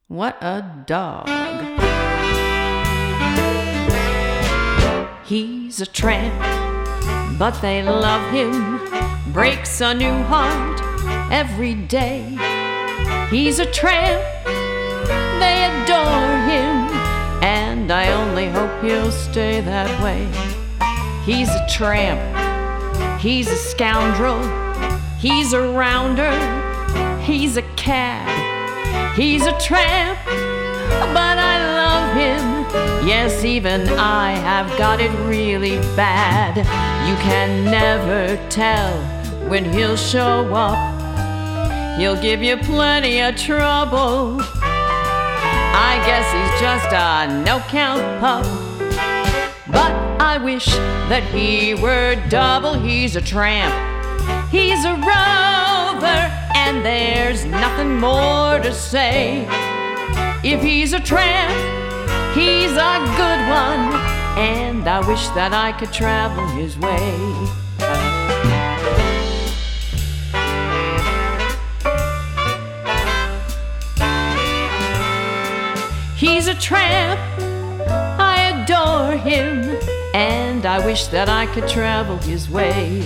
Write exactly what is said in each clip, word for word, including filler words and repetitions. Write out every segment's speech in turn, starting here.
What a dog. He's a tramp, but they love him. Breaks a new heart every day. He's a tramp, they adore him, and I only hope he'll stay that way. He's a tramp, he's a scoundrel, he's a rounder, he's a cad. He's a tramp, but I love him. Yes, even I have got it really bad. You can never tell when he'll show up. He'll give you plenty of trouble. I guess he's just a no-count pup. But I wish that he were double. He's a tramp, he's a rover, and there's nothing more to say. If he's a tramp, he's a good one, and I wish that I could travel his way. He's a tramp, I adore him, and I wish that I could travel his way.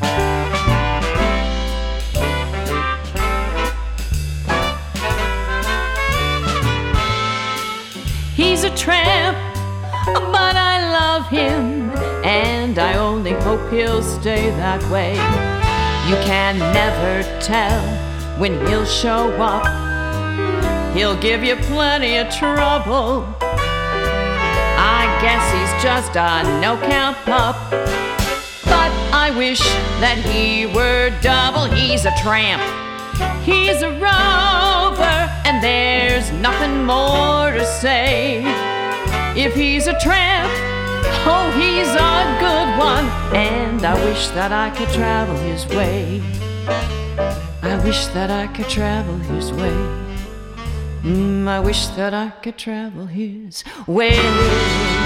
He's a tramp, but I love him, and I only hope he'll stay that way. You can never tell when he'll show up. He'll give you plenty of trouble. I guess he's just a no-count pup. But I wish that he were double. He's a tramp, he's a rover, and there's nothing more to say. If he's a tramp, oh, he's a good one, and I wish that I could travel his way. I wish that I could travel his way. Mm, I wish that I could travel his way.